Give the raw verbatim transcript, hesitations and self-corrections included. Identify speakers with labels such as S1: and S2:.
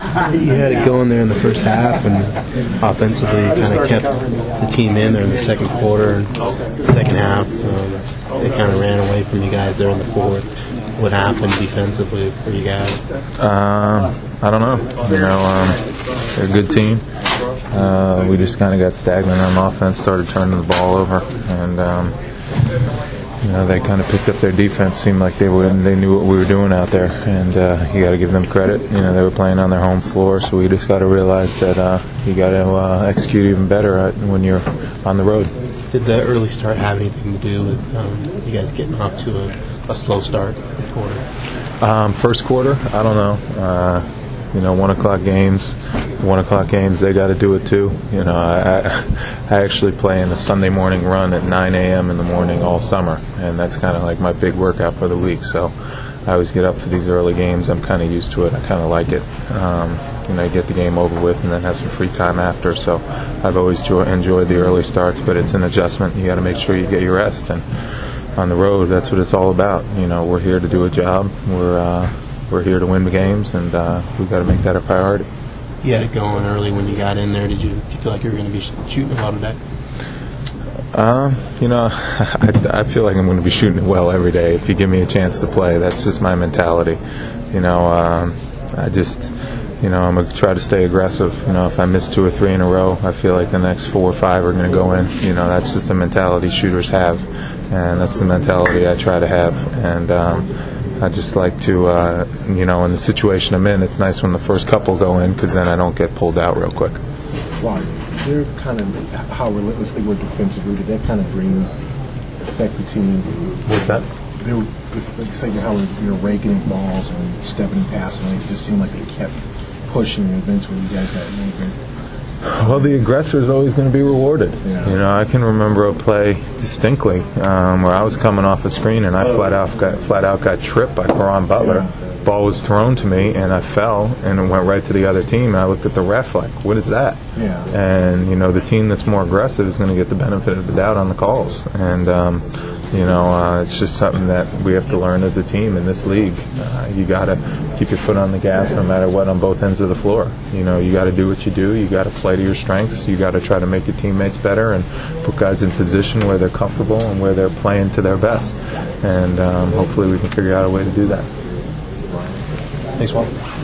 S1: You had it going there in the first half, and offensively you kind of kept the team in there in the second quarter. And second half, um, they kind of ran away from you guys there in the fourth. What happened defensively for you guys?
S2: Uh, I don't know. You know, um, they're a good team. Uh, we just kind of got stagnant on offense, started turning the ball over, and um, you know, they kind of picked up their defense. Seemed like they were, they knew what we were doing out there, and uh, you got to give them credit. You know, they were playing on their home floor, so we just got to realize that uh, you got to uh, execute even better when you're on the road.
S1: Did the early start have anything to do with um, you guys getting off to a, a slow start in the quarter?
S2: Um, first quarter, I don't know. Uh, you know, one o'clock games, one o'clock games, they got to do it too. You know, I, I actually play in a Sunday morning run at nine a.m. in the morning all summer, and that's kind of like my big workout for the week. So I always get up for these early games. I'm kind of used to it. I kind of like it. Um, you know, get the game over with and then have some free time after. So I've always jo- enjoyed the early starts, but it's an adjustment. You got to make sure you get your rest, and on the road, that's what it's all about. You know, we're here to do a job. We're uh, we're here to win the games, and uh, we've got to make that a priority.
S1: You had it going early when you got in there. Did you, did you feel like you were going to be sh- shooting a lot of that?
S2: Um, you know, I, I feel like I'm going to be shooting it well every day if you give me a chance to play. That's just my mentality. You know, um, I just, you know, I'm going to try to stay aggressive. You know, if I miss two or three in a row, I feel like the next four or five are going to go in. You know, that's just the mentality shooters have, and that's the mentality I try to have. And um, I just like to, uh, you know, in the situation I'm in, it's nice when the first couple go in because then I don't get pulled out real quick.
S3: Wow, they're kind of how relentless they were defensively. Did that kind of bring affect the team?
S2: What's that?
S3: They were, like you say, how you're raking in balls and stepping past, and it just seemed like they kept pushing, and eventually you guys got moving.
S2: Well, the aggressor is always going to be rewarded.
S3: Yeah.
S2: You know, I can remember a play distinctly um, where I was coming off a screen and I flat out got flat out got tripped by Caron Butler. Yeah. Ball was thrown to me and I fell and it went right to the other team. And I looked at the ref like, "What is that?"
S3: Yeah.
S2: And you know, the team that's more aggressive is going to get the benefit of the doubt on the calls. And um, you know, uh, it's just something that we have to learn as a team in this league. Uh, you got to keep your foot on the gas no matter what on both ends of the floor. You know, you got to do what you do. You got to play to your strengths. You got to try to make your teammates better and put guys in position where they're comfortable and where they're playing to their best. And um, hopefully we can figure out a way to do that.
S1: Thanks, Walt.